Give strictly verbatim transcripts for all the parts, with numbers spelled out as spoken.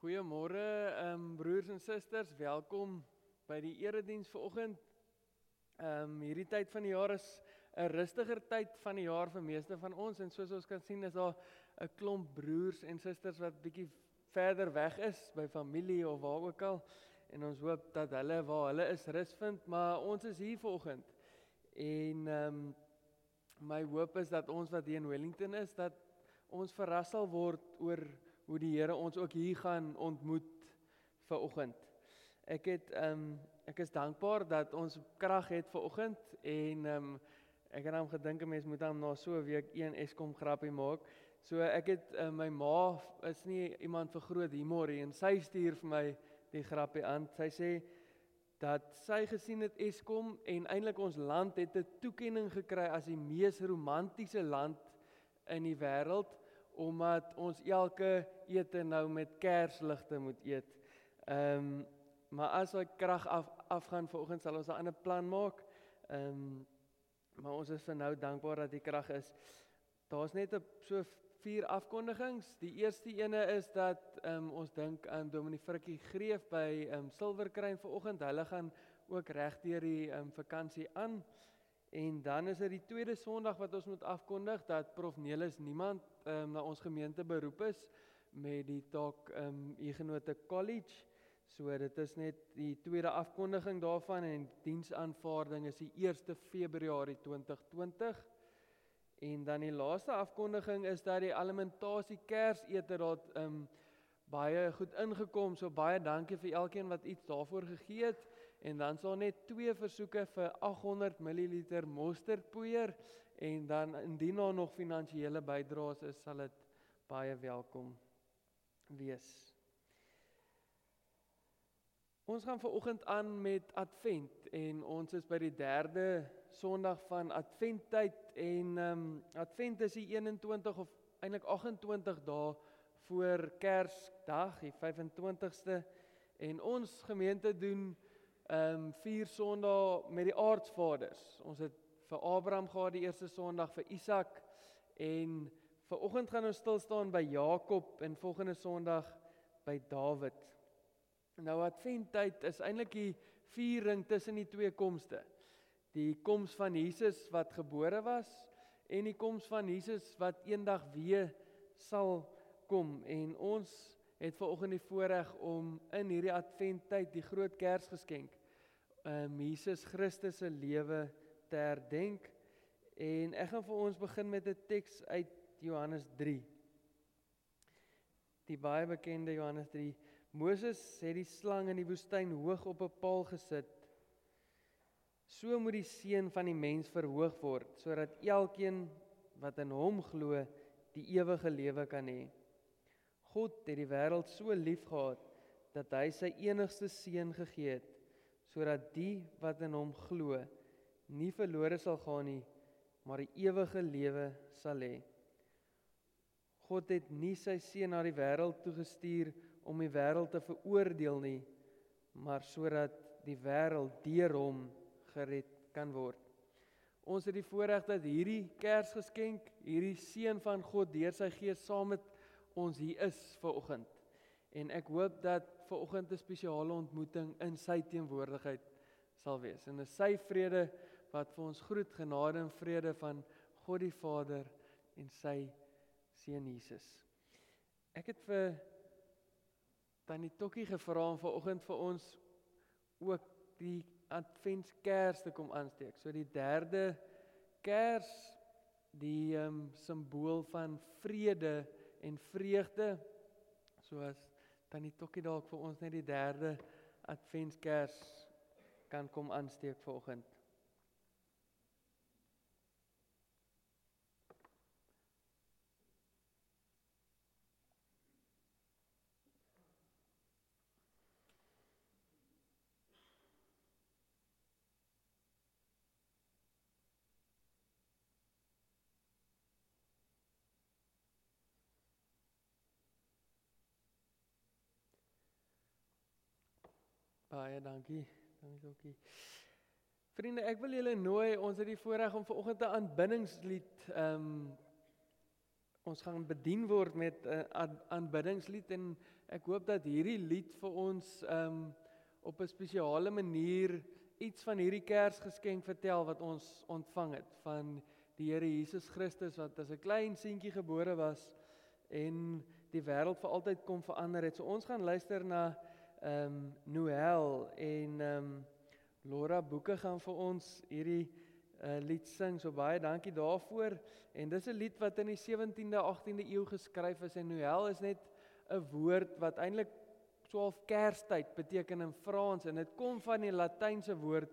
Goeiemôre um, broers en susters, welkom by die erediens vanoggend. Um, hierdie tyd van die jaar is 'n rustiger tyd van die jaar vir meeste van ons en soos ons kan sien is daar 'n klomp broers en susters wat bietjie verder weg is by familie of waar ook al en ons hoop dat hulle waar hulle is rus vind, maar ons is hier vanoggend en um, my hoop is dat ons wat hier in Wellington is, dat ons verras sal word oor hoe die Here ons ook hier gaan ontmoet vanoggend. Ek het um, ek is dankbaar dat ons krag het vanoggend en um, ek het hom gedink 'n mens moet hom na so 'n week een Eskom grappie maak. So ek het uh, my ma is nie iemand vir groot humor en sy stuur vir my die grappie aan. Sy sê dat sy gesien het Eskom en eintlik ons land het 'n toekenning gekry as die mees romantiese land in die wêreld, omdat ons elke ete nou met kersligte moet eet. Ehm um, maar as hy krag af afgaan vanoggend sal ons 'n ander plan maak. Ehm um, maar ons is vir nou dankbaar dat die krag is. Daar's net 'n so vier afkondigings. Die eerste ene is dat ehm um, ons dink aan Dominee Frikkie Greef by ehm um, Silverkruin vanoggend. Hulle gaan ook reg deur die ehm um, vakansie aan. En dan is dit die tweede Sondag wat ons moet afkondig dat Prof Nelis Niemand um, na ons gemeente beroep is met die taak um, Huguenote College. So dit is net die tweede afkondiging daarvan en diensaanvaarding is die eerste Februarie twintig twintig. En dan die laaste afkondiging is dat die alimentasie Kersete daar um, baie goed ingekom. So baie dankie vir elkeen wat iets daarvoor gegee het. En dan sal net twee versoeke vir agt honderd milliliter mosterdpoeier en dan indien daar nog finansiële bydraes is, sal dit baie welkom wees. Ons gaan vanoggend aan met Advent en ons is by die derde Sondag van Adventtyd en um, Advent is die eenentwintig of eintlik agt en twintig dae voor Kersdag, die vyf en twintigste en ons gemeente doen Um, vier Sondae met die aardsvaders. Ons het vir Abraham gehad die eerste Sondag, vir Isak en vanoggend gaan ons stil staan by Jakob en volgende Sondag by Dawid. Nou Adventtyd is eintlik die viering tussen die twee komste. Die koms van Jesus wat gebore was en die koms van Jesus wat eendag weer sal kom en ons het vanoggend die voorreg om in hierdie Adventtyd die groot Kersgeskenk, um, Jesus Christus se lewe te herdenk. En ek gaan vir ons begin met 'n teks uit Johannes drie. Die baie bekende Johannes drie. Moses het die slang in die woestyn hoog op 'n paal gesit. So moet die seun van die mens verhoog word, sodat elkeen wat in hom glo, die ewige lewe kan hê. God het die wêreld so lief gehad, dat hy sy enigste seun gegee het, sodat die wat in hom glo, nie verlore sal gaan nie, maar die ewige lewe sal hê. God het nie sy seun na die wêreld toegestuur om die wêreld te veroordeel nie, maar sodat die wêreld deur hom gered kan word. Ons het die voorreg dat hierdie Kersgeskenk, hierdie seun van God deur sy Gees saam met ons hier is vanoggend. En ek hoop dat vanoggend 'n spesiale ontmoeting in sy teenwoordigheid sal wees. En is sy vrede wat vir ons groet, genade en vrede van God die Vader en sy seun Jesus. Ek het vir Tannie Tokkie gevra om vanoggend vir ons ook die Adventskers te kom aansteek. So die derde Kers, die um, simbool van vrede en vreugde, soos Tannie Tokkie dalk vir ons net die derde Adventskers kan kom aansteek vanoggend. Baie dankie, dankie ook. Vriende, ek wil julle nooi, ons het die voorreg om vanoggend 'n aanbiddingslied um, ons gaan bedien word met 'n uh, aanbiddingslied en ek hoop dat hierdie lied vir ons um, op 'n spesiale manier iets van hierdie Kersgeskenk vertel wat ons ontvang het van die Here Jesus Christus wat as 'n klein seentjie gebore was en die wêreld vir altyd kom verander het. So ons gaan luister na um, Noël en um, Laura Boeke gaan vir ons hierdie uh, lied sing. So baie dankie daarvoor. En dis 'n lied wat in die sewentiende, agtiende eeu geskryf is en Noël is net 'n woord wat eintlik swaalf Kerstyd beteken in Frans en dit kom van die Latynse woord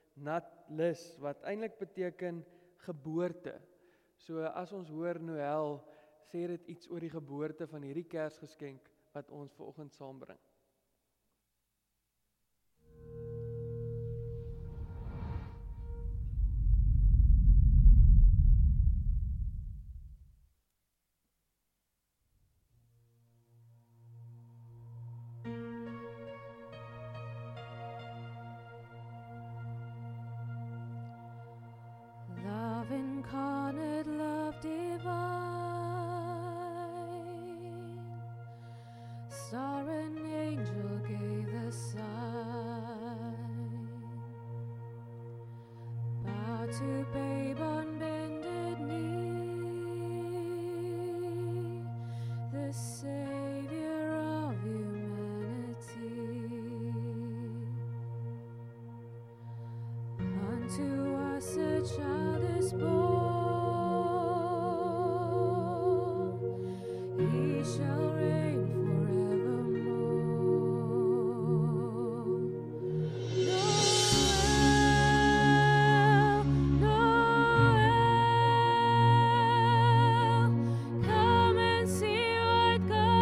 natalus wat eintlik beteken geboorte. So as ons hoor Noël, sê dit iets oor die geboorte van hierdie Kersgeskenk wat ons vanoggend saambring. Come and see what God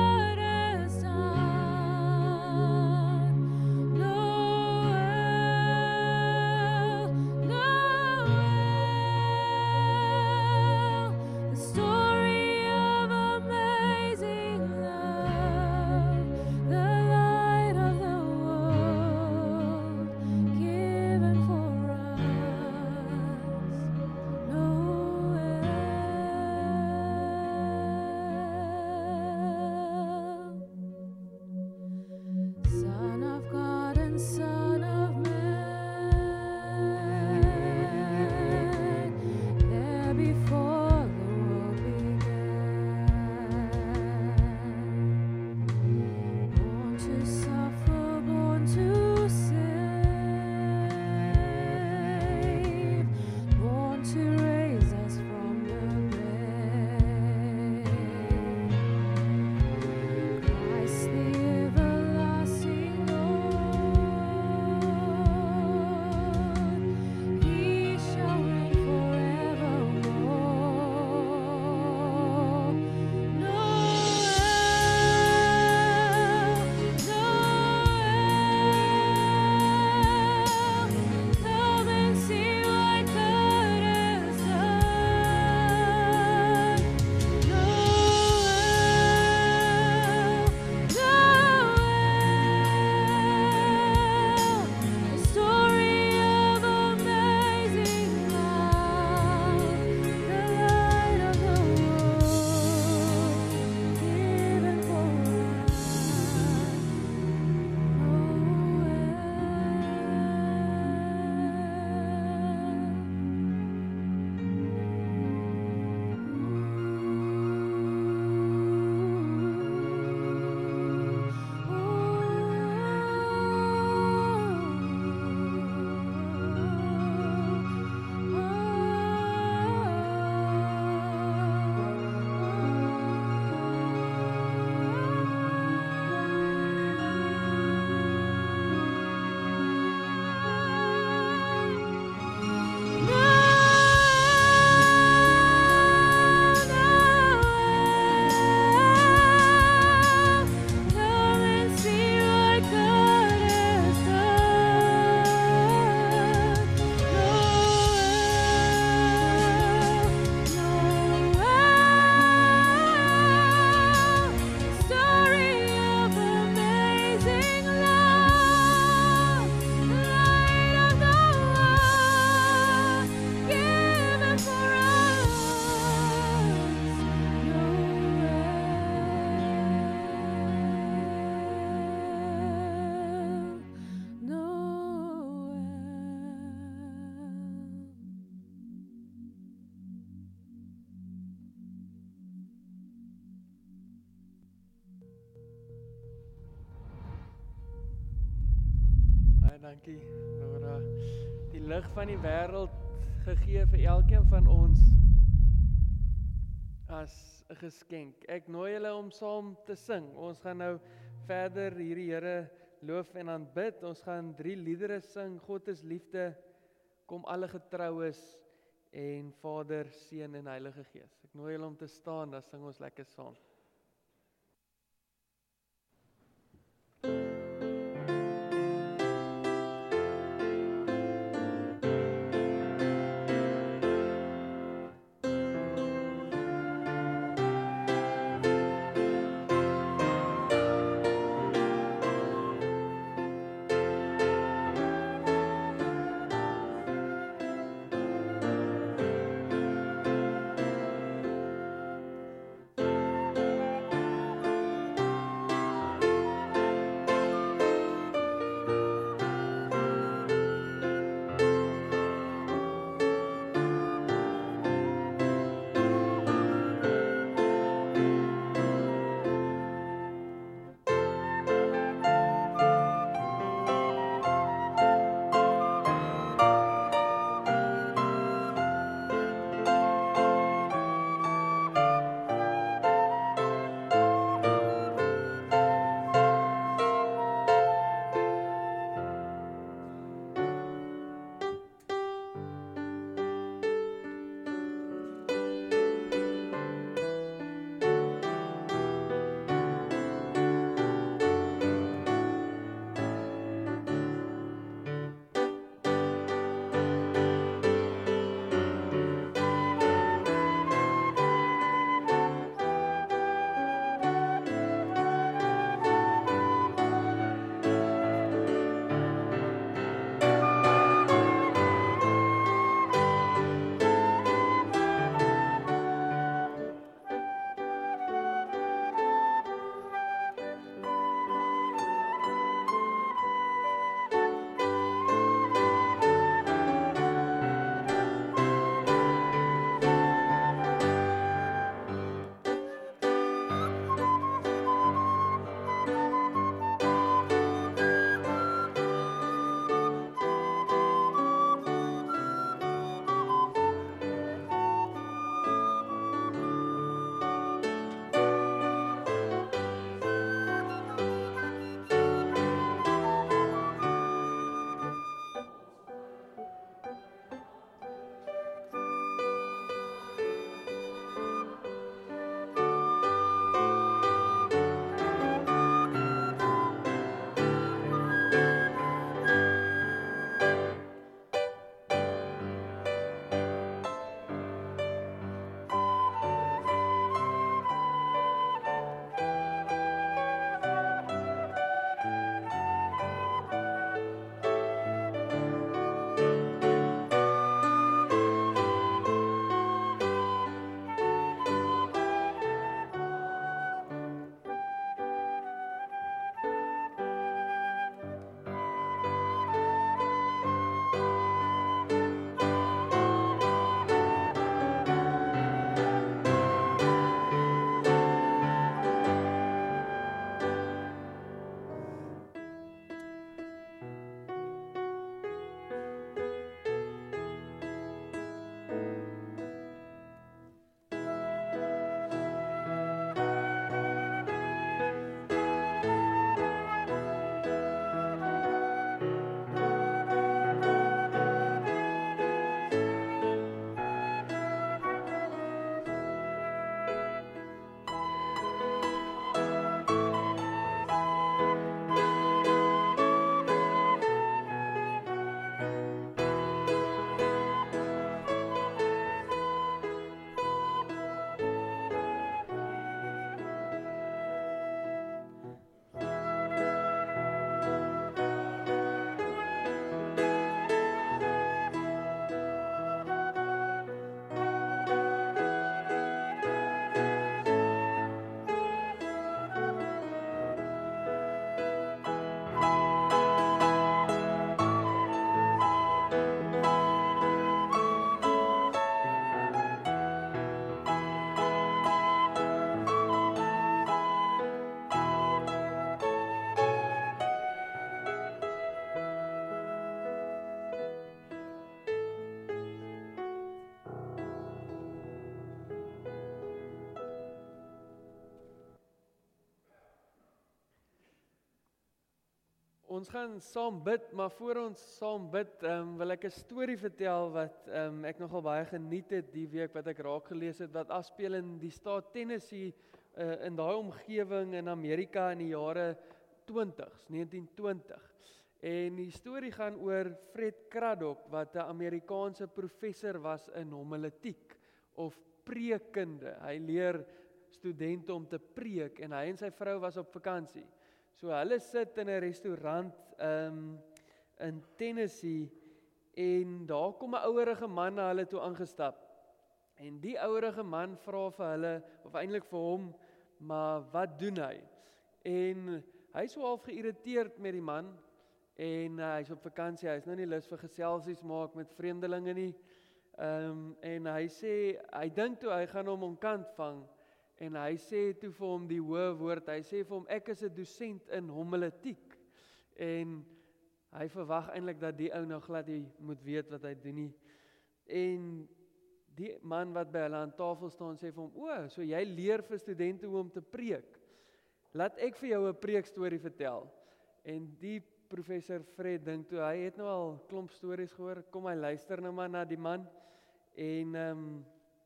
dankie Laura. Die lig van die wêreld gegee vir elkeen van ons as 'n geskenk. Ek nooi julle om saam te sing. Ons gaan nou verder hierdie Here loof en aanbid. Ons gaan drie liedere sing. God is liefde, kom alle getroues en Vader, Seun en Heilige Gees. Ek nooi julle om te staan, dan sing ons lekker saam. Ons gaan saam bid, maar voor ons saam bid, um, wil ek 'n storie vertel wat um, ek nogal baie geniet het die week wat ek raak gelees het, wat afspeel in die staat Tennessee, uh, in daai omgewing in Amerika in die jare twintigs, negentien twintig. En die storie gaan oor Fred Craddock, wat 'n Amerikaanse professor was in homiletiek of preekkunde. Hy leer studente om te preek en hy en sy vrou was op vakansie. So hulle sit in 'n restaurant um, in Tennessee en daar kom 'n ouerige man na hulle toe aangestap. En die ouerige man vra vir hulle, of eintlik vir hom, maar wat doen hy? En hy is so half geïrriteerd met die man en uh, hy is op vakansie, hy is nou nie lus vir geselsies maak met vreemdelinge nie. Um, en hy sê, hy dink toe hy gaan hom onkant vang. En hy sê toe vir hom die hoë woord, hy sê vir hom, ek is 'n dosent in homiletiek. En hy verwag eintlik dat die ou nou glad nie moet weet wat hy doen nie. En die man wat by hulle aan tafel staan, sê vir hom, o, so jy leer vir studente hoe om te preek. Laat ek vir jou 'n preekstorie vertel. En die professor Fred dink toe, hy het nou al klomp stories gehoor, kom hy luister nou maar na die man. En um,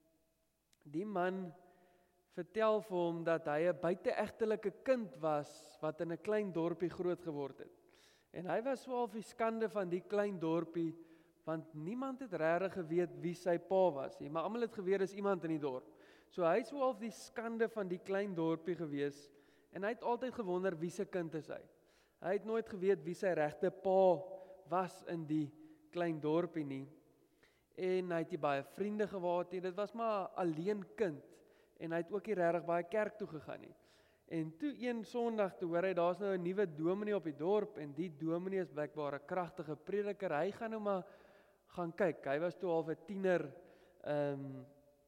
die man vertel vir hom dat hy 'n buite-egtelike kind was wat in 'n klein dorpie groot geword het. En hy was so half die skande van die klein dorpie, want niemand het regtig geweet wie sy pa was nie, maar almal het geweet is iemand in die dorp. So hy het so half die skande van die klein dorpie gewees en hy het altyd gewonder wie se kind is hy. Hy het nooit geweet wie sy regte pa was in die klein dorpie nie. En hy het nie baie vriende gehad nie, dit was maar alleen kind. En hy het ook nie regtig baie kerk toe gegaan nie. En toe een Sondag toe hoor hy, daar's nou 'n nuwe dominee op die dorp, en die dominee is blijkbaar 'n kragtige prediker. Hy gaan nou maar gaan kyk. Hy was toe al 'n tiener, um,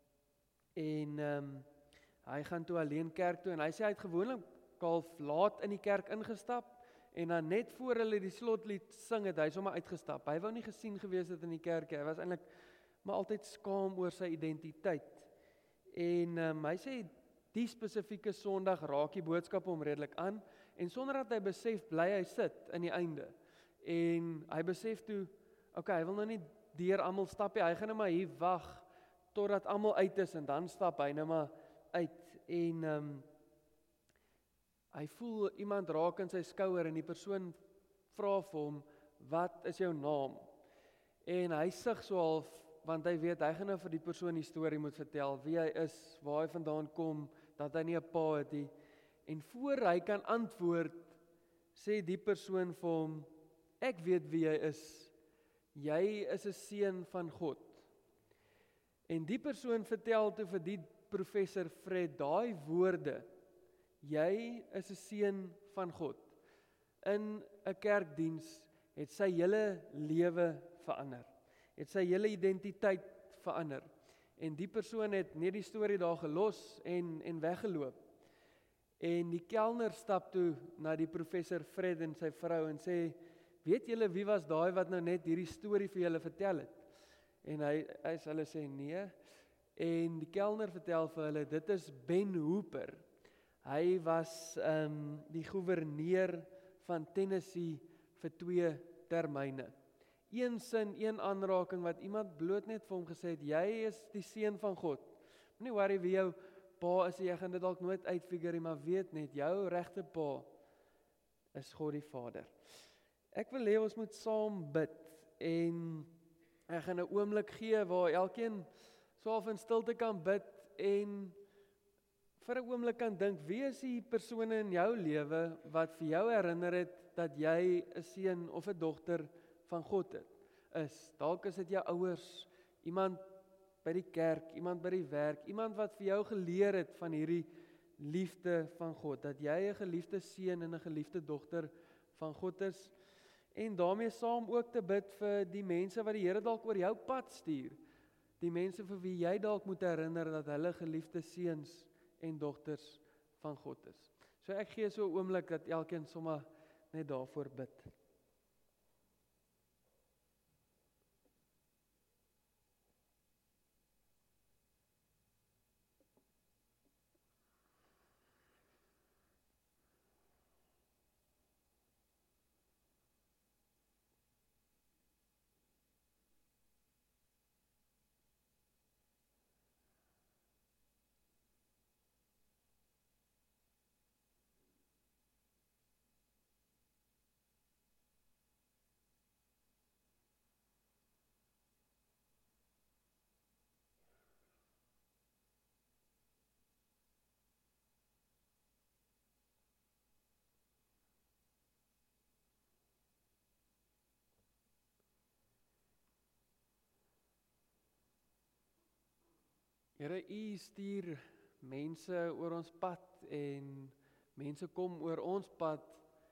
en um, hy gaan toe alleen kerk toe, en hy sê hy het gewoonlik half laat in die kerk ingestap, en dan net voor hulle die slotlied sing het, hy sommer uitgestap. Hy wou nie gesien gewees het in die kerk, hy was eintlik maar altyd skaam oor sy identiteit. En um, hy sê, die spesifieke Sondag raak die boodskap hom redelik aan, en sonder dat hy besef, bly hy sit in die einde. En hy besef toe, ok, hy wil nou nie deur almal stap nie, hy gaan nou maar hier wag, totdat almal uit is, en dan stap hy nou maar uit. En um, hy voel iemand raak in sy skouer, en die persoon vra vir hom, wat is jou naam? En hy sug so half, want hy weet, hy gaan nou vir die persoon die storie moet vertel, wie hy is, waar hy vandaan kom, dat hy nie 'n pa het nie. En voor hy kan antwoord, sê die persoon vir hom, ek weet wie jy is, jy is 'n seun van God. En die persoon vertel toe vir die professor Fred, daai woorde, jy is 'n seun van God, in 'n kerkdiens, het sy hele lewe verander. Het sy hele identiteit verander. En die persoon het net die storie daar gelos en, en weggeloop. En die kelner stap toe na die professor Fred en sy vrou en sê, weet julle wie was daai wat nou net hierdie storie vir julle vertel het? En hy, hy hulle sê nee. En die kelner vertel vir hulle, dit is Ben Hooper. Hy was um, die gouverneur van Tennessee vir twee termyne. Een sin, een aanraking wat iemand bloot net vir hom gesê het, jy is die seun van God. Moenie worry wie jou pa is, jy gaan dit dalk nooit uitfigure, maar weet net, jou regte pa is God die Vader. Ek wil hê ons moet saam bid, en ek gaan 'n oomblik gee waar elkeen so half in stilte kan bid, en vir 'n oomblik kan dink, wie is die persone in jou lewe wat vir jou herinner het dat jy 'n seun of 'n dogter van God het, is. Dalk is dit jou ouers, iemand by die kerk, iemand by die werk, iemand wat vir jou geleer het van hierdie liefde van God, dat jy 'n geliefde seun en 'n geliefde dogter van God is, en daarmee saam ook te bid vir die mense wat die Here dalk oor jou pad stuur, die mense vir wie jy dalk moet herinner dat hulle geliefde seuns en dogters van God is. So ek gee so 'n oomblik dat elkeen sommer net daarvoor bid. Here, U stuur mense oor ons pad en mense kom oor ons pad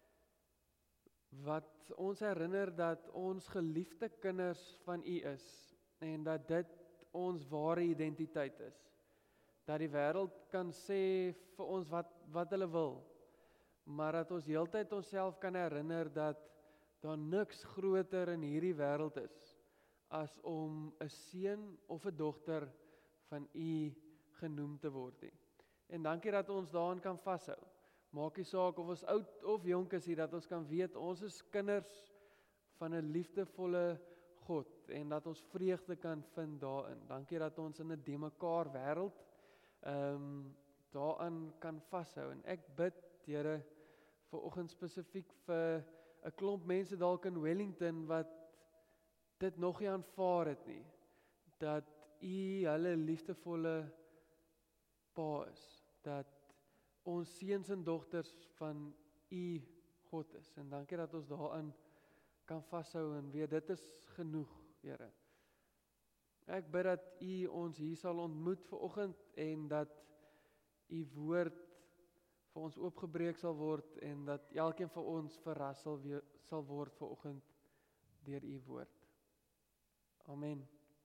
wat ons herinner dat ons geliefde kinders van U is en dat dit ons ware identiteit is. Dat die wêreld kan sê vir ons wat wat hulle wil, maar dat ons heeltyd onsself kan herinner dat daar niks groter in hierdie wêreld is as om 'n seun of 'n dogter van U genoem te word nie. En dankie dat ons daaraan kan vashou. Maak nie saak of ons oud of jonk is hier, dat ons kan weet ons is kinders van 'n liefdevolle God en dat ons vreugde kan vind daarin. Dankie dat ons in 'n de mekaar wêreld ehm um, daaraan kan vashou. En ek bid, Here, vanoggend spesifiek vir 'n klomp mense dalk in Wellington wat dit nog nie aanvaar het nie, dat U hulle liefdevolle Pa is, dat ons seuns en dogters van U God is. En dankie dat ons daaraan kan vashou en weet dit is genoeg, Here. Ek bid dat U ons hier sal ontmoet vanoggend en dat U woord vir ons oopgebreek sal word en dat elkeen van ons verras sal, weer, sal word vanoggend deur U woord. Amen.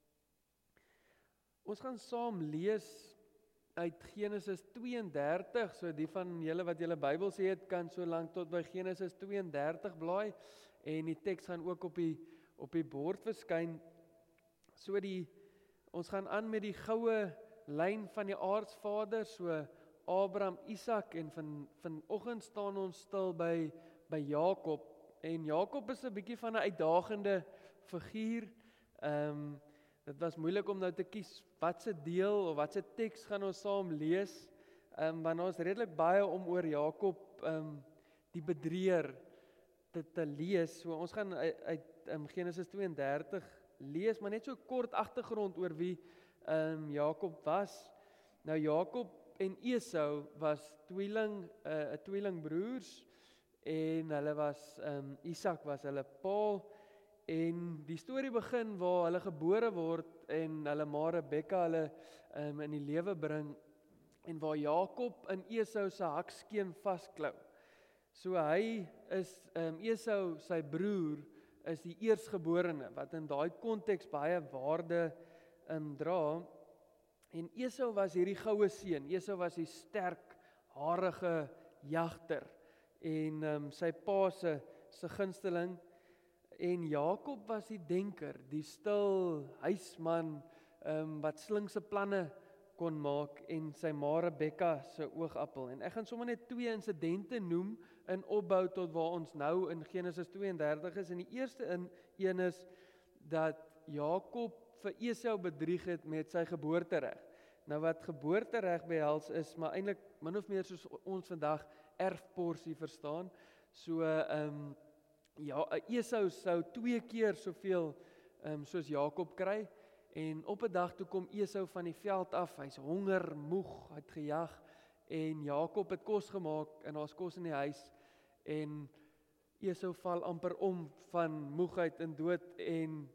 Ons gaan saam lees uit Genesis twee en dertig, so die van julle wat julle Bybels het, kan so lank tot by Genesis twee en dertig blaai, en die teks gaan ook op die, op die bord verskyn. So die, ons gaan aan met die goue lyn van die aardsvader, so Abraham, Isak, en van, vanoggend staan ons stil by, by Jakob, en Jakob is 'n bietjie van 'n uitdagende figuur. Ehm um, Dit was moeilik om nou te kies watse deel of watse teks gaan ons saam lees, um, want ons redelik baie om oor Jakob um, die bedrieër te, te lees. So ons gaan uit, uit um, Genesis twee en dertig lees, maar net so kort agtergrond oor wie um, Jakob was. Nou Jakob en Esau was tweeling, 'n uh, tweelingbroers, en hulle was um, Isak was hulle pa. En die storie begin waar hulle gebore word en hulle ma Rebekka hulle um, in die lewe bring, en waar Jakob in Esau se hakskeen vasklou. So hy is, um, Esau sy broer is die eersgeborene, wat in daai konteks baie waarde um, dra. En Esau was hierdie goue seun. Esau was die sterk, harige jagter en um, sy pa se se gunsteling. En Jakob was die denker, die stil huisman um, wat slinkse planne kon maak, en sy ma Rebekka se oogappel. En ek gaan sommer net twee insidente noem in opbou tot waar ons nou in Genesis twee en dertig is. En die eerste in een is dat Jakob vir Esau bedrieg het met sy geboortereg. Nou wat geboortereg behels is, maar eintlik min of meer soos ons vandag erfporsie verstaan. So ehm um, Ja, Esau sou twee keer soveel um, soos Jakob kry, en op 'n dag toe kom Esau van die veld af, hy's honger, moeg, hy het gejag, en Jakob het kos gemaak, en daar's kos in die huis, en Esau val amper om van moegheid en dood, en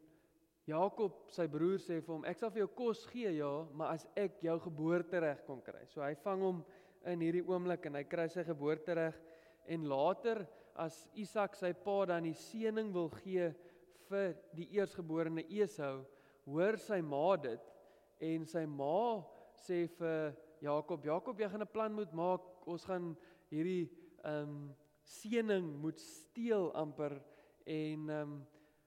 Jakob, sy broer, sê vir hom, ek sal vir jou kos gee, ja, maar as ek jou geboortereg kon kry. So hy vang hom in hierdie oomblik, en hy kry sy geboortereg, en later, as Isak sy pa dan die seëning wil gee vir die eersgeborene Esau, hoor sy ma dit, en sy ma sê vir Jakob, Jakob, jy gaan 'n plan moet maak, ons gaan hierdie um, seëning moet steel amper, en um,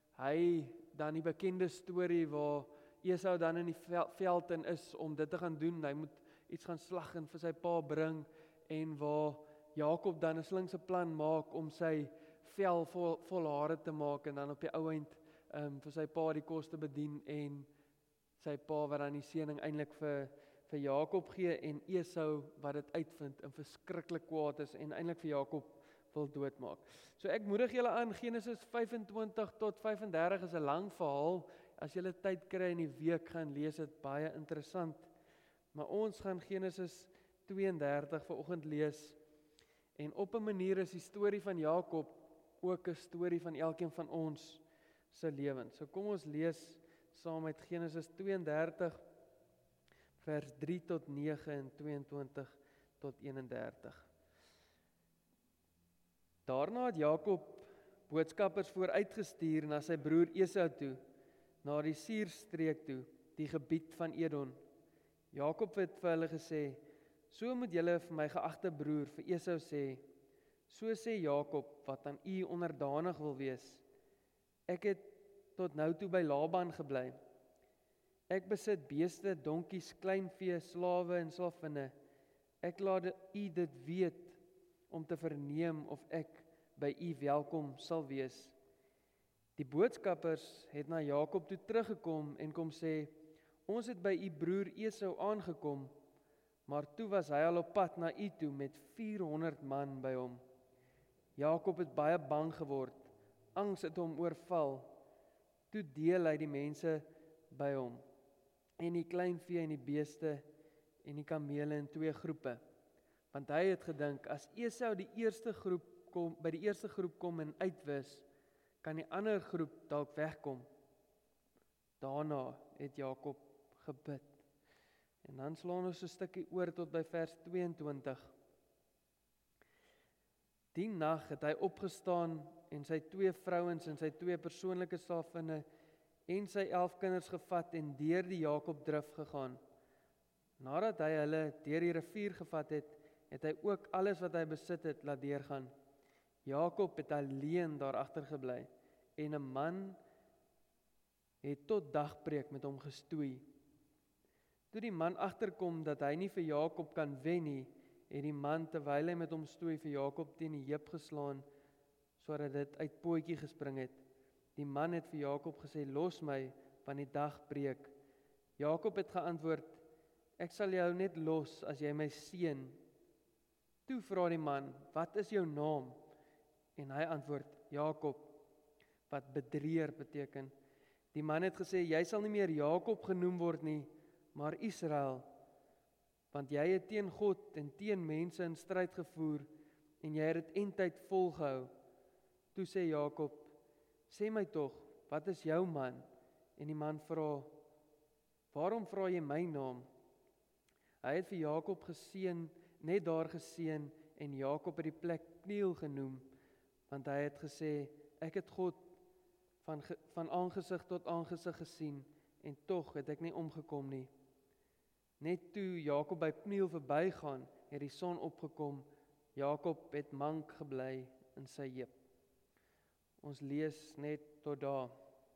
hy, dan die bekende storie waar Esau dan in die veld in is om dit te gaan doen, hy moet iets gaan slag en vir sy pa bring, en waar Jakob dan 'n slinkse plan maak om sy vel vol, vol hare te maak, en dan op die ou eind um, vir sy pa die kos te bedien, en sy pa wat dan die seëning eintlik vir, vir Jakob gee, en Esau wat dit uitvind en verskriklik kwaad is, en eintlik vir Jakob wil doodmaak. So ek moedig julle aan, Genesis vyf-en-twintig tot vyf en dertig is 'n lang verhaal, as julle tyd kry in die week gaan lees dit, baie interessant, maar ons gaan Genesis twee en dertig vanoggend lees. En op 'n manier is die storie van Jakob ook 'n storie van elkeen van ons se lewens. So kom ons lees saam met Genesis twee en dertig vers drie tot nege en tweeëntwintig tot eenendertig. Daarna het Jakob boodskappers vooruitgestuur na sy broer Esau toe, na die Seirstreek toe, die gebied van Edom. Jakob het vir hulle gesê, so moet julle vir my geagte broer, vir Esau sê, so sê Jakob, wat aan u onderdanig wil wees. Ek het tot nou toe by Laban gebly. Ek besit beeste, donkies, kleinvee, slawe en slavinne. Ek laat u dit weet, om te verneem of ek by u welkom sal wees. Die boodskappers het na Jakob toe teruggekom en kom sê, ons het by u broer Esau aangekom, maar toe was hy al op pad na u toe met vierhonderd man by hom. Jakob het baie bang geword, angs het hom oorval. Toe deel hy die mense by hom, en die kleinvee en die beeste en die kamele in twee groepe. Want hy het gedink, as Esau die eerste groep kom, by die eerste groep kom en uitwis, kan die ander groep dalk wegkom. Daarna het Jakob gebid. En dan slaan ons 'n stukkie oor tot by vers tweeëntwintig. Die nag het hy opgestaan en sy twee vrouens en sy twee persoonlike slavinne en sy elf kinders gevat en deur die Jakobdrif gegaan. Nadat hy hulle deur die rivier gevat het, het hy ook alles wat hy besit het laat deurgaan. Jakob het alleen daar agter gebly en 'n man het tot dagbreek met hom gestoei. Toe die man agterkom dat hy nie vir Jakob kan wen nie, het die man terwyl hy met hom stoei vir Jakob teen die heup geslaan, sodat dit uit pootjie gespring het. Die man het vir Jakob gesê, los my, want die dag breek. Jakob het geantwoord, ek sal jou net los as jy my seën. Toe vra die man, wat is jou naam? En hy antwoord, Jakob, wat bedrieër beteken. Die man het gesê, jy sal nie meer Jakob genoem word nie, maar Israel, want jy het teen God en teen mense in stryd gevoer, en jy het dit eintyd volgehou. Toe sê Jakob, sê my tog, wat is jou man? En die man vra, waarom vra jy my naam? Hy het vir Jakob geseën, net daar geseën, en Jakob het die plek Pniel genoem, want hy het gesê, ek het God van, van aangesig tot aangesig gesien, en tog het ek nie omgekom nie. Net toe Jakob by Pniel verbygaan, het die son opgekom, Jakob het mank gebly in sy heup. Ons lees net tot daar.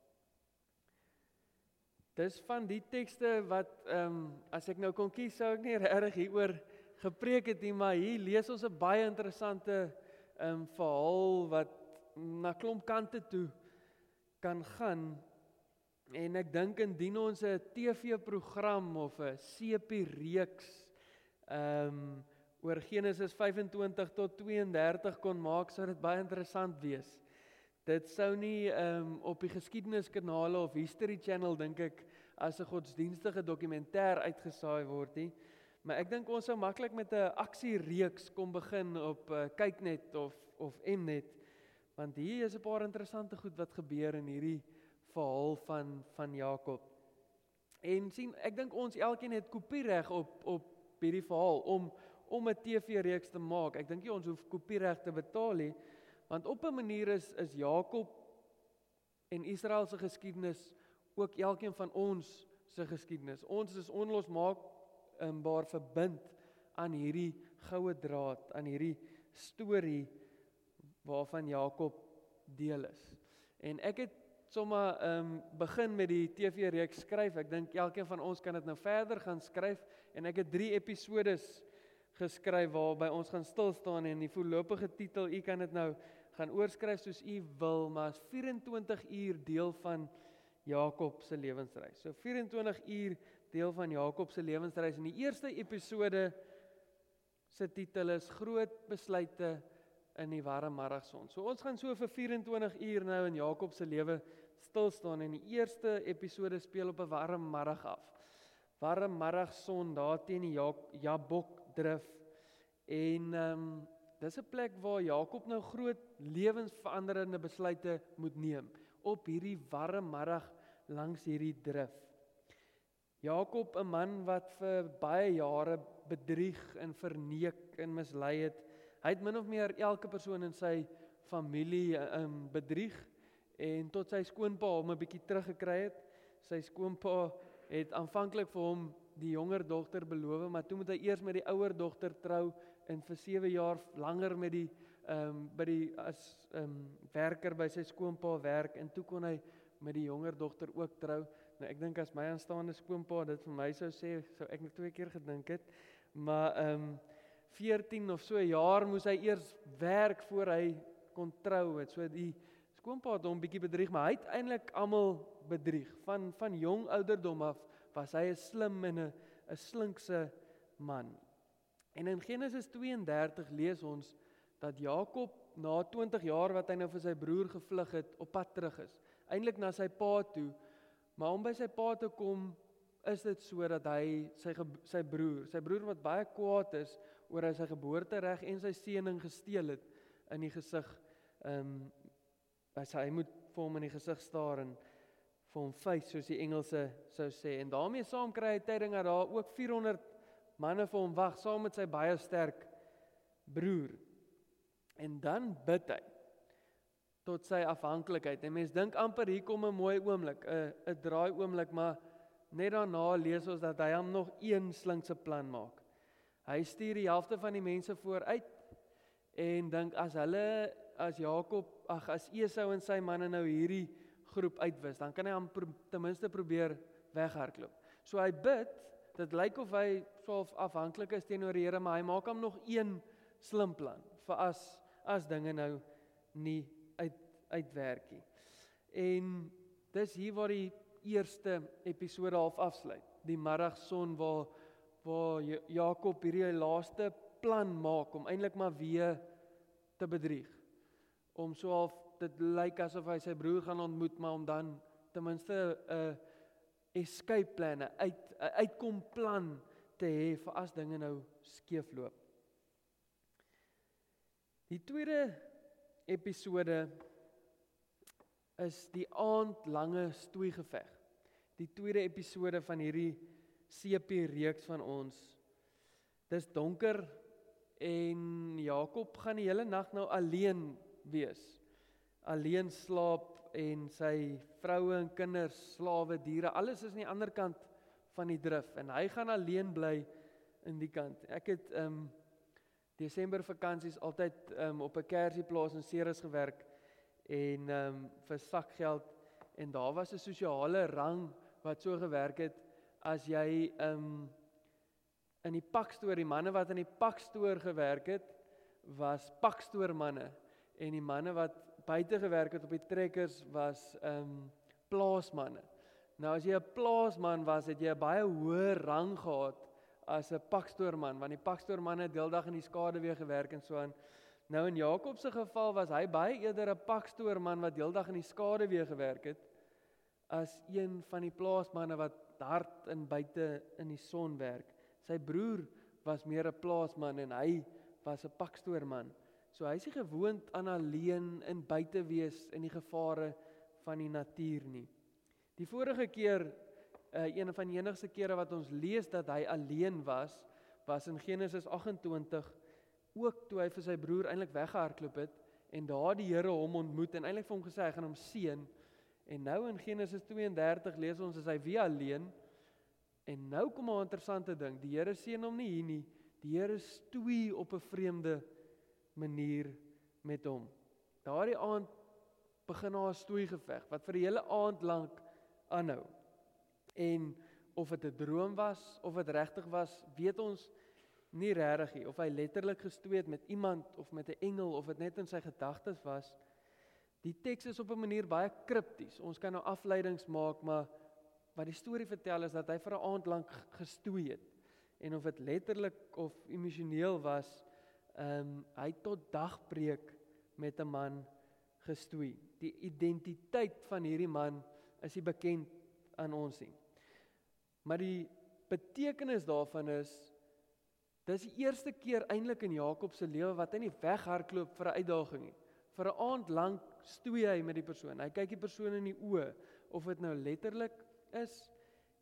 Dis van die tekste wat, um, as ek nou kon kies, sou ek nie regtig hieroor gepreek het nie, maar hier lees ons 'n baie interessante um, verhaal wat na klomp kante toe kan gaan. En ek dink indien ons 'n T V-program of 'n C P reeks um, oor Genesis vyfentwintig tot tweeëndertig kon maak, sou dit baie interessant wees. Dit sou nie um, op die geskiedeniskanale of History Channel, dink ek, as 'n godsdienstige dokumentêr uitgesaai word nie. Maar ek dink ons sou maklik met 'n aksiereeks kon begin op uh, Kyknet of, of Mnet, want hier is 'n paar interessante goed wat gebeur in hierdie verhaal van, van Jakob. En sien, ek dink ons elkeen het kopiereg op, op hierdie verhaal, om, om 'n T V-reeks te maak. Ek dink nie ons hoef kopiereg te betaal nie, want op 'n manier is, is Jakob en Israel se geskiedenis ook elkeen van ons se geskiedenis. Ons is onlosmaakbaar verbind aan hierdie goue draad, aan hierdie storie waarvan Jakob deel is. En ek het sommer um, begin met die T V-reeks skryf. Ek dink elkeen van ons kan dit nou verder gaan skryf, en ek het drie episodes geskryf waarby ons gaan stil staan, en die voorlopige titel, u kan dit nou gaan oorskryf soos u wil, maar is vyf-en-twintig uur deel van Jakob se lewensreis. So vyf-en-twintig uur deel van Jakob se lewensreis. En die eerste episode se titel is Groot Besluite in die warm middagson. So ons gaan so vir vyf-en-twintig uur nou in Jakob se lewe stil staan, en die eerste episode speel op 'n warm middag af. Warm middagson daar teen die Jabokdrif, en um, dis 'n plek waar Jakob nou groot lewensveranderende besluite moet neem, op hierdie warm middag langs hierdie drif. Jakob, 'n man wat vir baie jare bedrieg en verneek en mislei het. Hy het min of meer elke persoon in sy familie um, bedrieg en tot sy skoonpa hom 'n bietjie teruggekry het. Sy skoonpa het aanvanklik vir hom die jonger dogter beloof, maar toe moet hy eers met die ouer dogter trou en vir sewe jaar langer met die um, by die as um, werker by sy skoonpa werk en toe kon hy met die jonger dogter ook trou. Nou ek dink as my aanstaande skoonpa dit vir my sou sê, sou ek net twee keer gedink het. Maar ehm um, veertien of so 'n jaar moes hy eers werk voor hy kon trou het. So die skoonpa het hom bietjie bedrieg, maar hy het eintlik almal bedrieg. Van van jong ouderdom af was hy 'n slim en 'n 'n slinkse man. En in Genesis twee en dertig lees ons dat Jakob na twintig jaar wat hy nou vir sy broer gevlug het, op pad terug is. Eintlik na sy pa toe, maar om by sy pa te kom, is dit so dat hy sy, sy broer, sy broer wat baie kwaad is oor hy sy geboortereg en sy seëning gesteel het, in die gesig, um, hy moet vir hom in die gesig staar en vir hom face, soos die Engelse sou sê. En daarmee saam kry hy tyding dat daar ook vierhonderd manne vir hom wag, saam met sy baie sterk broer. En dan bid hy tot sy afhanklikheid. En mens dink amper hier kom 'n mooi oomblik, 'n 'n draai oomblik, maar net daarna lees ons dat hy hom nog een slinkse plan maak. Hy stuur die helfte van die mense vooruit en dink as hulle as Jakob, ag as Esau en sy manne nou hierdie groep uitwis, dan kan hy hom pro, ten minste probeer weghardloop. So hy bid, dit lyk of hy so afhanklik is teenoor die Here, maar hy maak hom nog een slim plan vir as as dinge nou nie uit uitwerk nie. En dis hier waar die eerste episode half afsluit. Die middagson waar waar Jakob hierdie laaste plan maak om eintlik maar weer te bedrieg. Om so half dit lyk asof hy sy broer gaan ontmoet, maar om dan ten minste 'n uh, escape plan, 'n uit, uh, uitkom plan te hê vir as dinge nou skeefloop. Die tweede episode is die aandlange stoeigeveg. Die tweede episode van hierdie C P-reeks van ons. Dis donker en Jakob gaan die hele nag nou alleen wees. Alleen slaap en sy vroue en kinders, slawe, diere, alles is aan die ander kant van die drif en hy gaan alleen bly in die kant. Ek het um, Desember vakansies altyd um, op 'n kersieplaas in Ceres gewerk en um, vir sakgeld en daar was 'n sosiale rang wat so gewerk het as jy um, in die pakstoor, die manne wat in die pakstoor gewerk het was pakstoormanne en die manne wat buite gewerk het op die trekkers was um, plaasmanne. Nou as jy 'n plaasman was, het jy 'n baie hoër rang gehad as 'n pakstoorman, want die pakstoorman het deeldag in die skaduwee gewerk en so aan. Nou in Jakob se geval was hy baie eerder 'n pakstoorman wat deeldag in die skaduwee gewerk het, as een van die plaasmanne wat hard en buite in die son werk. Sy broer was meer 'n plaasman en hy was 'n pakstoorman. So hy is nie gewoond aan alleen en buite wees in die gevare van die natuur nie. Die vorige keer, Uh, een van die enigste kere wat ons lees dat hy alleen was, was in Genesis agt en twintig, ook toe hy vir sy broer eintlik weggehardloop het, en daar die Here hom ontmoet, en eintlik vir hom gesê, hy gaan hom seën, en nou in Genesis twee en dertig lees ons, is hy weer alleen, en nou kom 'n interessante ding, die Here seën hom nie hier nie, die Here stoei op 'n vreemde manier met hom. Daardie aand begin daar 'n stoeigeveg, wat vir die hele aand lank aanhou. En of dit 'n droom was, of dit regtig was, weet ons nie regtig nie. Of hy letterlik gestoei het met iemand, of met 'n engel, of dit net in sy gedagtes was. Die teks is op 'n manier baie kripties. Ons kan nou afleidings maak, maar wat die storie vertel is dat hy vir 'n aand lank gestoei het. En of dit letterlik of emosioneel was, um, hy tot dagbreek met 'n man gestoei. Die identiteit van hierdie man is nie bekend aan ons nie. Maar die betekenis daarvan is, dis die eerste keer eintlik in Jakob se lewe wat hy nie weghardloop vir 'n uitdaging nie. Vir 'n aand lank stoei hy met die persoon. Hy kyk die persoon in die oë, of dit nou letterlik is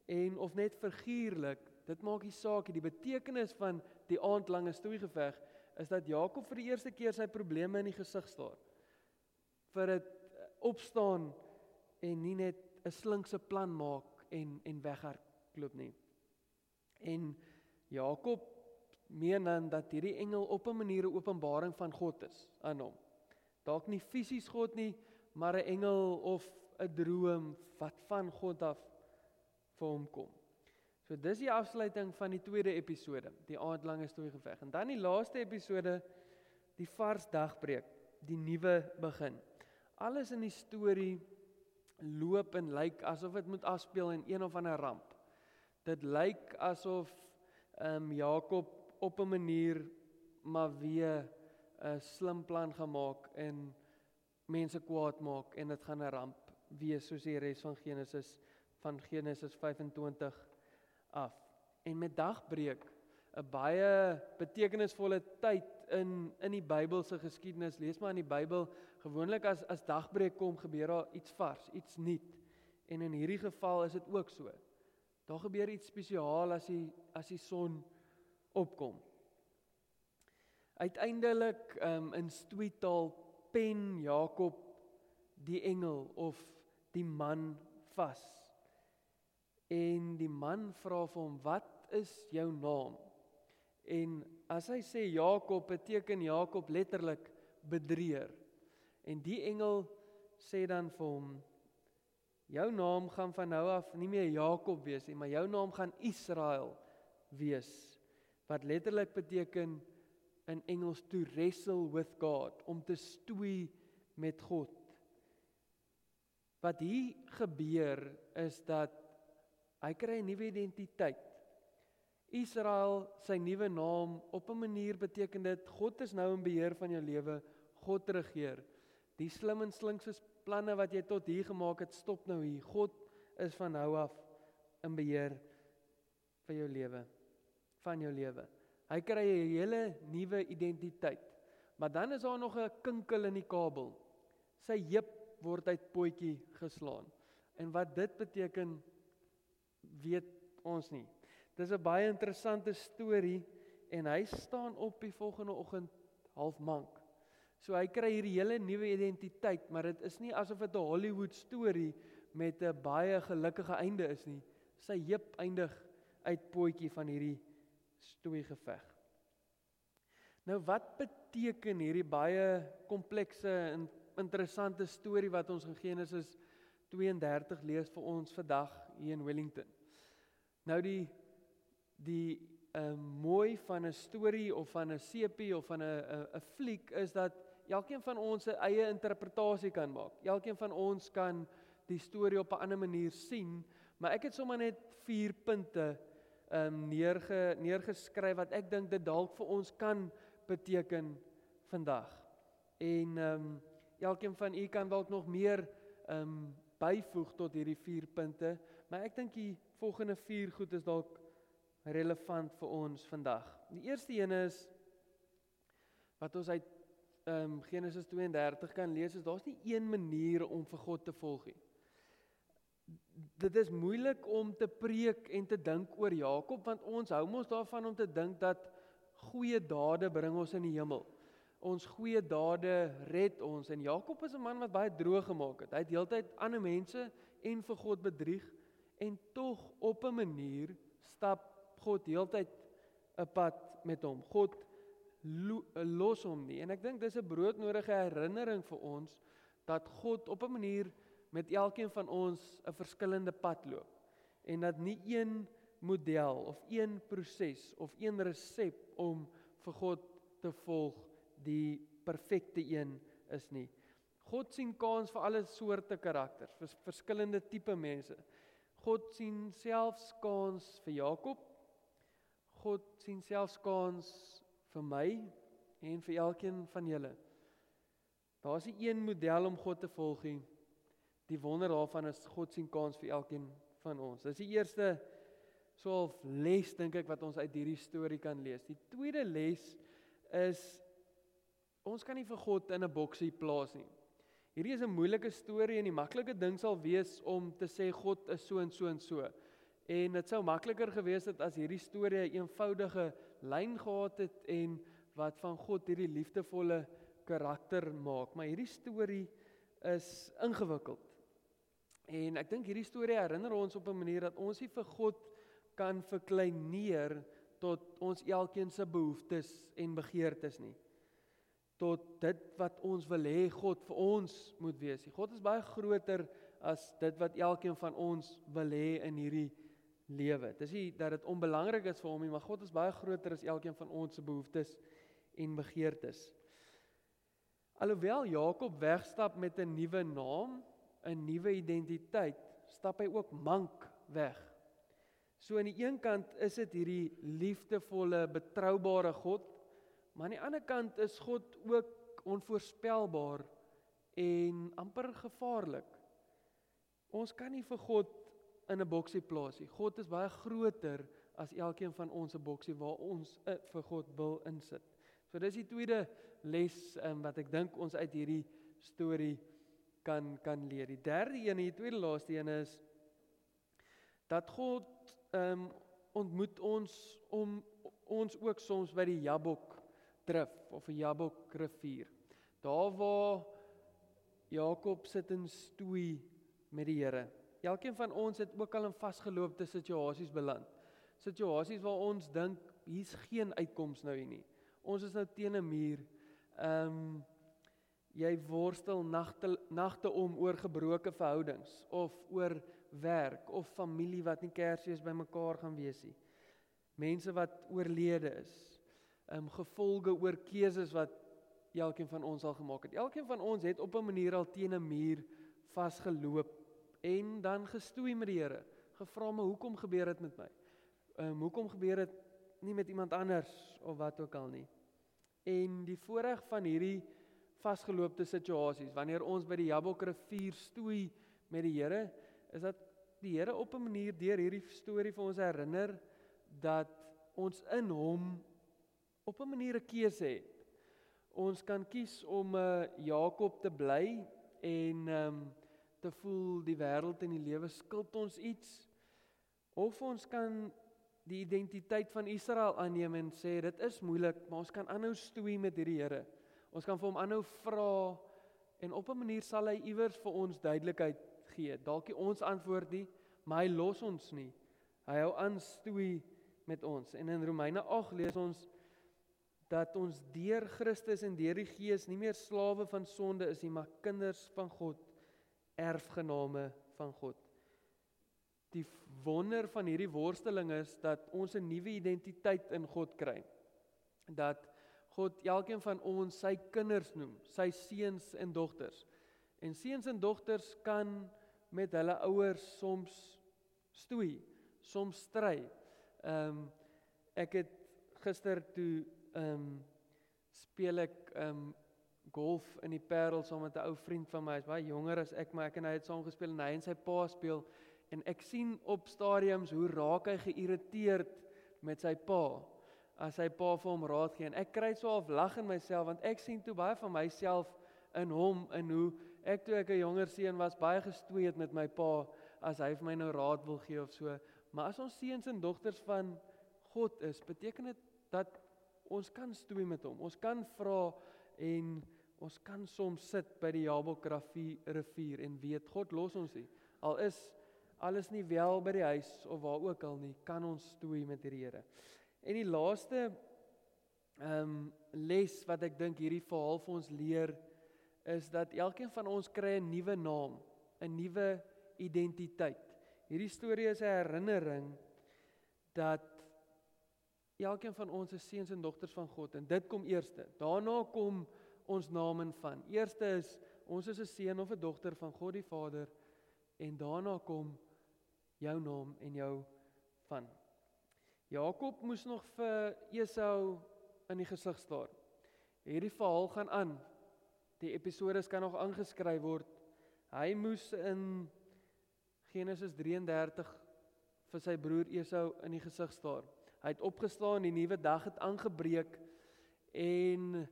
en of net figuurlik, dit maak nie saak nie. Die betekenis van die aandlange stoeigeveg is dat Jakob vir die eerste keer sy probleme in die gesig staar. Vir dit opstaan en nie net 'n slinkse plan maak en en weghardloop nie. En Jakob meen dan dat hierdie engel op 'n manier 'n openbaring van God is aan hom. Dalk nie fisies God nie, maar 'n engel of 'n droom wat van God af vir hom kom. So dis die afsluiting van die tweede episode, die aandlange stoeigeveg. En dan die laaste episode, die vars dagbreek, die nuwe begin. Alles in die storie loop en lyk asof dit moet afspeel in een of ander ramp. Dit lyk asof um, Jakob op 'n manier maar weer 'n slim plan gemaak en mense kwaad maak en dit gaan 'n ramp wees soos die res van Genesis van Genesis vyf-en-twintig af. En met dagbreek, 'n baie betekenisvolle tyd in in die Bybelse geskiedenis. Lees maar in die Bybel, gewoonlik as as dagbreek kom, gebeur daar iets vars, iets nuut. En in hierdie geval is dit ook so. Daar gebeur iets spesiaal as die as die son opkom. Uiteindelik um, in stoeitaal pen Jakob die engel of die man vas. En die man vra vir hom, wat is jou naam? En as hy sê Jakob, beteken Jakob letterlik bedrieër. En die engel sê dan vir hom, jou naam gaan van nou af nie meer Jakob wees nie, maar jou naam gaan Israel wees, wat letterlik beteken in Engels to wrestle with God, om te stoei met God. Wat hier gebeur is dat hy kry 'n nuwe identiteit. Israel, sy nuwe naam, op 'n manier beteken dit, God is nou in beheer van jou lewe, God regeer. Die slim en slinkse planne wat jy tot hier gemaak het, stop nou hier. God is van nou af in beheer vir jou lewe, van jou lewe. Hy kry 'n hele nuwe identiteit. Maar dan is daar nog 'n kinkel in die kabel. Sy heup word uit potjie geslaan. En wat dit beteken, weet ons nie. Dis 'n baie interessante storie en hy staan op die volgende oggend half mank. So hy kry hierdie hele nuwe identiteit, maar dit is nie asof dit 'n Hollywood storie met 'n baie gelukkige einde is nie. Sy heup eindig uit potjie van hierdie stoeigeveg. Nou wat beteken hierdie baie komplekse en interessante storie wat ons in Genesis twee en dertig lees vir ons vandag hier in Wellington? Nou die die um, mooi van 'n storie of van 'n sepie of van 'n 'n 'n fliek is dat elkeen van ons sy eie interpretasie kan maak. Elkeen van ons kan die storie op 'n ander manier sien, maar ek het sommer net vier punte um, neerge, neergeskryf wat ek dink dit dalk vir ons kan beteken vandag. En um, elkeen van u kan dalk nog meer um, byvoeg tot hierdie vier punte, maar ek dink die volgende vier goed is dalk relevant vir ons vandag. Die eerste een is wat ons uit um, Genesis twee en dertig kan lees, is daar's nie een manier om vir God te volg nie. Dit is moeilik om te preek en te dink oor Jakob, want ons hou mos daarvan om te dink dat goeie dade bring ons in die hemel. Ons goeie dade red ons, en Jakob is 'n man wat baie droog gemaak het. Hy het heeltyd ander mense en vir God bedrieg, en tog op 'n manier stap God heeltyd 'n pad met hom. God lo, los hom nie. En ek dink dis 'n broodnodige herinnering vir ons dat God op 'n manier met elkeen van ons 'n verskillende pad loop. En dat nie een model of een proses of een resep om vir God te volg die perfekte een is nie. God sien kans vir alle soorte karakters, vir verskillende tipe mense. God sien selfs kans vir Jakob. God sien selfs kans vir my en vir elkeen van julle. Daar is nie een model om God te volg nie. Die wonder daarvan is God sien kans vir elkeen van ons. Dis die eerste so les dink ek wat ons uit hierdie storie kan lees. Die tweede les is ons kan nie vir God in 'n boksie plaas nie. Hierdie is 'n moeilike storie en die maklike ding sal wees om te sê God is so en so en so. En dit sou makliker gewees het as hierdie storie 'n eenvoudige lyn gehad het en wat van God hierdie liefdevolle karakter maak. Maar hierdie storie is ingewikkeld. En ek dink hierdie storie herinner ons op 'n manier dat ons nie vir God kan verkleineer tot ons elkeen se behoeftes en begeertes nie. Tot dit wat ons wil hê God vir ons moet wees. God is baie groter as dit wat elkeen van ons wil hê in hierdie lewe. Dis nie dat dit onbelangrik is vir hom nie, maar God is baie groter as elkeen van ons se behoeftes en begeertes. Alhoewel Jakob wegstap met 'n nuwe naam, 'n nuwe identiteit, stap hy ook mank weg. So aan die een kant is dit hierdie liefdevolle, betroubare God, maar aan die ander kant is God ook onvoorspelbaar en amper gevaarlik. Ons kan nie vir God in 'n boksie plaas nie. God is baie groter as elkeen van ons 'n boksie waar ons vir God wil insit. So dis die tweede les um, wat ek dink ons uit hierdie storie kan kan leer. Die derde een, die tweede laaste een is dat God um, ontmoet ons om ons ook soms by die Jabok drif of 'n Jabok rivier. Daar waar Jakob sit en stoei met die Here. Elkeen van ons het ook al in vasgeloopte situasies beland. Situasies waar ons dink hier's geen uitkoms nou hier nie. Ons is nou teen 'n muur. Ehm um, jy worstel nagte nagte om oor gebroke verhoudings of oor werk of familie wat nie Kersfees by mekaar gaan wees nie. Mense wat oorlede is. Ehm um, gevolge oor keuses wat elkeen van ons al gemaak het. Elkeen van ons het op 'n manier al teen 'n muur vasgeloop en dan gestoei met die Here. Gevra my, hoekom gebeur dit met my? Ehm um, hoekom gebeur dit nie met iemand anders of wat ook al nie? En die voorreg van hierdie vasgeloopte situasies, wanneer ons by die Jabok rivier stoei met die Here, is dat die Here op 'n manier deur hierdie storie vir ons herinner dat ons in hom op 'n manier 'n keuse het. Ons kan kies om 'n uh, Jakob te bly en um, te voel die wêreld en die lewe skuld ons iets, of ons kan die identiteit van Israel aanneem en sê dit is moeilik, maar ons kan aanhou stoei met hierdie Here. Ons kan vir hom aanhou vra en op 'n manier sal hy iewers vir ons duidelikheid gee. Dalk nie ons antwoord nie, maar hy los ons nie. Hy hou aan stoei met ons. En in Romeine agt lees ons dat ons deur Christus en deur die Gees nie meer slawe van sonde is nie, maar kinders van God, erfgename van God. Die wonder van hierdie worsteling is dat ons 'n nuwe identiteit in God kry. Dat God elkeen van ons sy kinders noem, sy seuns en dogters. En seuns en dogters kan met hulle ouers soms stoei, soms stry. Ehm um, ek het gister toe ehm um, speel ek ehm um, golf in die Parel saam met 'n ou vriend van my. Hy's baie jonger as ek, maar ek en hy het saam gespeel en hy en sy pa speel. En ek sien op stadiums hoe raak hy geïrriteerd met sy pa, as sy pa vir hom raad gee. En ek kry so half lag in myself, want ek sien toe baie van myself in hom, en hoe ek toe ek 'n jonger seun was, baie gestoei het met my pa, as hy vir my nou raad wil gee of so. Maar as ons seuns en dogters van God is, beteken dit dat ons kan stoei met hom, ons kan vra en ons kan soms sit by die Jabok rivier en weet, God los ons nie. Al is alles nie wel by die huis of waar ook al nie, kan ons stoei met die Here. En die laaste um, les wat ek dink hierdie verhaal vir ons leer, is dat elkeen van ons kry 'n nuwe naam, 'n nuwe identiteit. Hierdie storie is 'n herinnering dat elkeen van ons is seuns en dogters van God, en dit kom eerste. Daarna kom ons naam en van. Eerste is, ons is 'n seun of 'n dogter van God die Vader, en daarna kom jou naam en jou van. Jakob moes nog vir Esau in die gesig staar. Hierdie verhaal gaan aan. Die episodes kan nog aangeskryf word. Hy moes in Genesis drieëndertig vir sy broer Esau in die gesig staar. Hy het opgestaan, die nuwe dag het aangebreek, en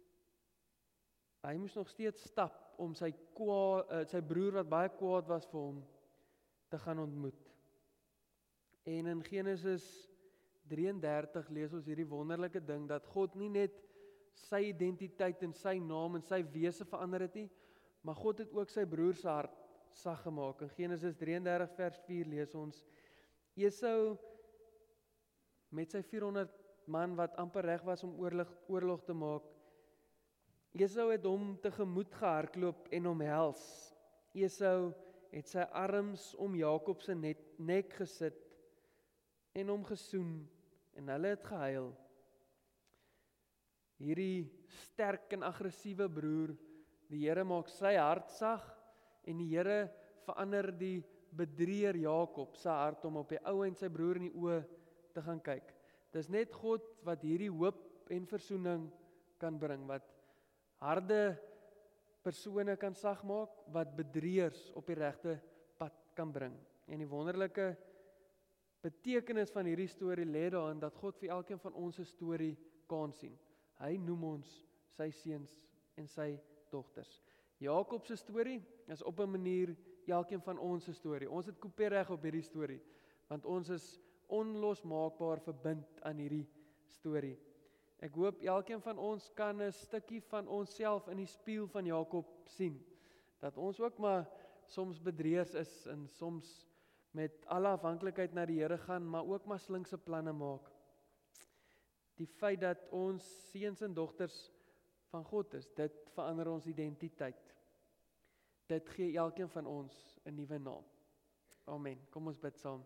hy moes nog steeds stap om sy, kwa, uh, sy broer wat baie kwaad was vir hom te gaan ontmoet. En in Genesis drieëndertig lees ons hierdie wonderlike ding, dat God nie net sy identiteit en sy naam en sy wese verander het nie, maar God het ook sy broer se hart sag gemaak. In Genesis drieëndertig vers vier lees ons, Esau met sy vierhonderd man wat amper reg was om oorlog, oorlog te maak, Esau het hom tegemoet gehardloop en omhels. Esau het sy arms om Jakob se nek gesit en hom gesoen en hulle het gehuil. Hierdie sterk en aggressiewe broer, die Here maak sy hart sag en die Here verander die bedrieër Jakob se hart om op die ou en sy broer in die oë te gaan kyk. Dis net God wat hierdie hoop en versoening kan bring, wat harde persone kan sag maak, wat bedrieërs op die regte pad kan bring. En die wonderlike betekenis van hierdie storie lê daarin dat God vir elkeen van ons 'n storie kan sien. Hy noem ons sy seuns en sy dogters. Jakob se storie is op 'n manier elkeen van ons se storie. Ons het kopiereg op hierdie storie, want ons is onlosmaakbaar verbind aan hierdie storie. Ek hoop elkeen van ons kan 'n stukkie van onsself in die spieël van Jakob sien. Dat ons ook maar soms bedrieërs is en soms met alle afhanklikheid na die Here gaan, maar ook maar slinkse planne maak. Die feit dat ons seuns en dogters van God is, dit verander ons identiteit. Dit gee elkeen van ons 'n nuwe naam. Amen. Kom ons bid saam.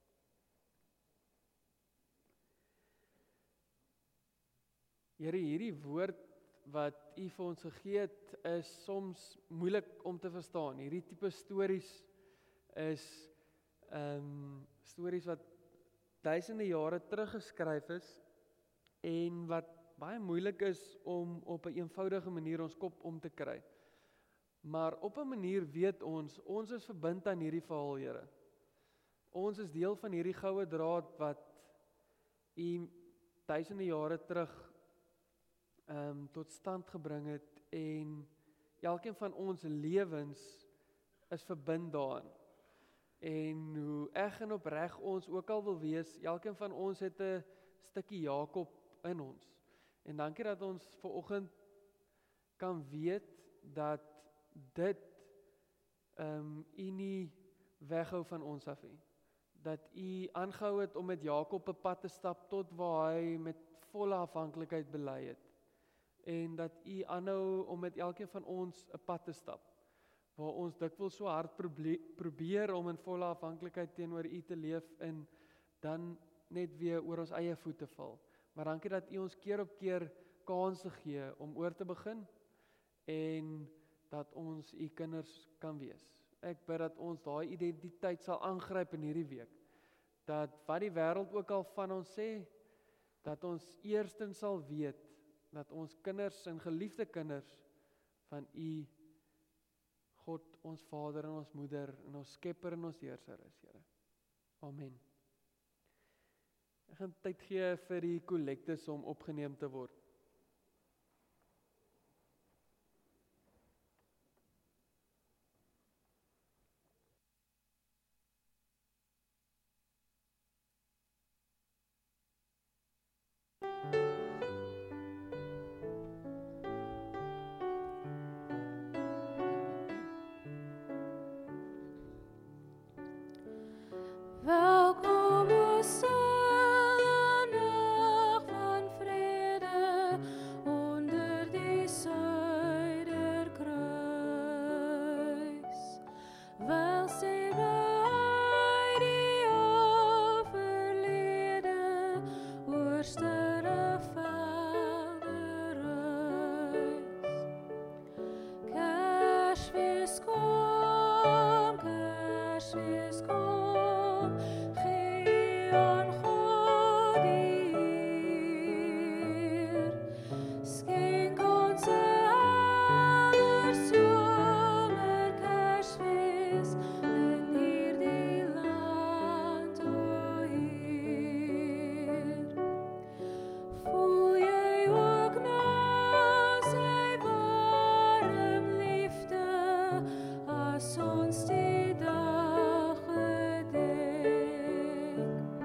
Here, hierdie woord wat U vir ons gegee het, is soms moeilik om te verstaan. Hierdie tipe stories is um, stories wat duisende jare teruggeskryf is en wat baie moeilik is om op 'n eenvoudige manier ons kop om te kry. Maar op 'n manier weet ons, ons is verbind aan hierdie verhaal, Here. Ons is deel van hierdie goue draad wat U duisende jare terug um, tot stand gebring het en elkeen van ons lewens is verbind daaraan. En hoe eg en opreg ons ook al wil wees, elkeen van ons het 'n stukkie Jakob in ons. En dankie dat ons vanoggend kan weet dat dit um, U nie weghou van ons af nie. Dat U aangehou het om met Jakob 'n pad te stap tot waar hy met volle afhanklikheid bely het. En dat U aanhou om met elkeen van ons 'n pad te stap, waar ons dikwels so hard probeer om in volle afhanklikheid teenoor U te leef en dan net weer oor ons eie voete val. Maar dankie dat U ons keer op keer kanse gee om oor te begin en dat ons U kinders kan wees. Ek bid dat ons daai identiteit sal aangryp in hierdie week. Dat wat die wêreld ook al van ons sê, dat ons eerstens sal weet dat ons kinders en geliefde kinders van U, God, ons Vader en ons Moeder en ons Skepper en ons Heerser is, Here. Amen. Ek gaan tyd gee vir die kollektes om opgeneem te word. Welkom o stille nag van vrede onder die suiderkruis. Wel sê bly die overlede oor stille velde ruis. Kersfees kom, Kersfees kom. Ons die dag gedenk.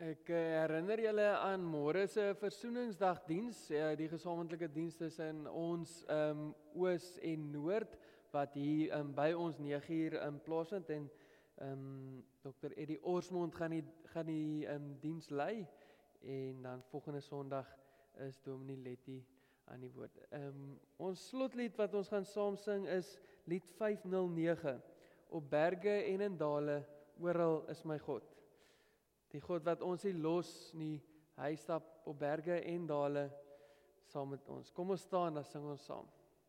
Ek eh, herinner julle aan môre se versoeningsdagdiens, eh, die gesamentlike diens tussen ons um, Oos en Noord, wat hier um, by ons nege uur um, plaasvind en um, dokter Eddie Orsmond gaan die, gaan die um, diens lei, en dan volgende Sondag is Dominee Letty aan die woord. Um, ons slotlied wat ons gaan saam sing is lied vyf nul nege, op berge en in dale, oral is my God. Die God wat ons nie los nie, hy stap op berge en dale saam met ons. Kom ons staan, dan sing ons saam.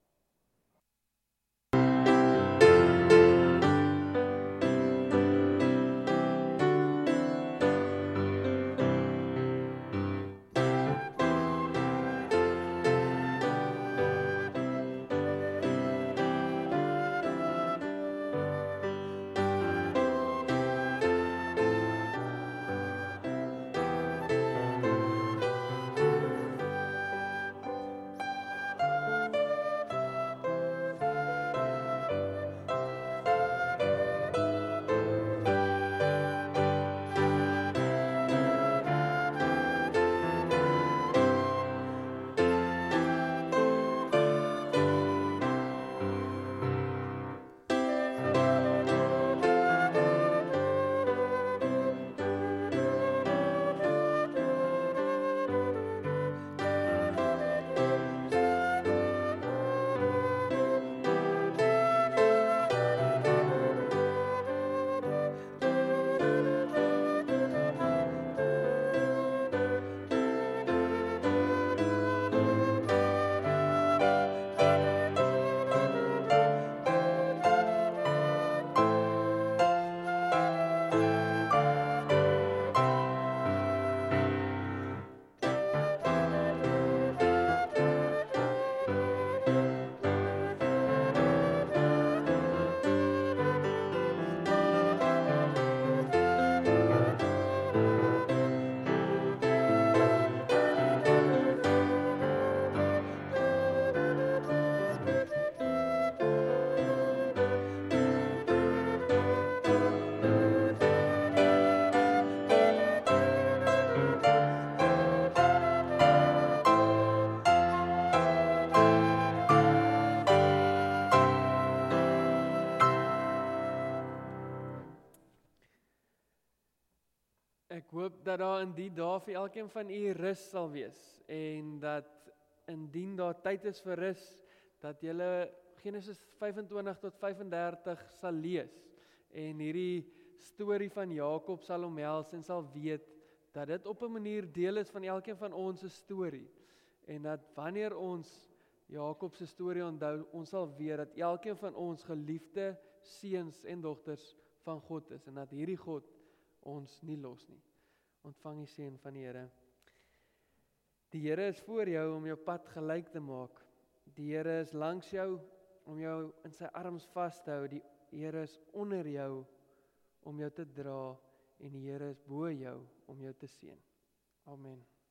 Ek hoop dat daar in die dae vir elkeen van u rus sal wees, en dat indien daar tyd is vir rus, dat julle Genesis vyfentwintig tot vyfendertig sal lees, en hierdie storie van Jakob sal omhels en sal weet, dat dit op 'n manier deel is van elkeen van ons se storie, en dat wanneer ons Jakob se storie onthou, ons sal weet dat elkeen van ons geliefde seuns en dogters van God is, en dat hierdie God ons nie los nie. Ontvang die seën van die Here. Die Here is voor jou om jou pad gelyk te maak. Die Here is langs jou om jou in sy arms vas te hou. Die Here is onder jou om jou te dra, en die Here is bo jou om jou te seën. Amen.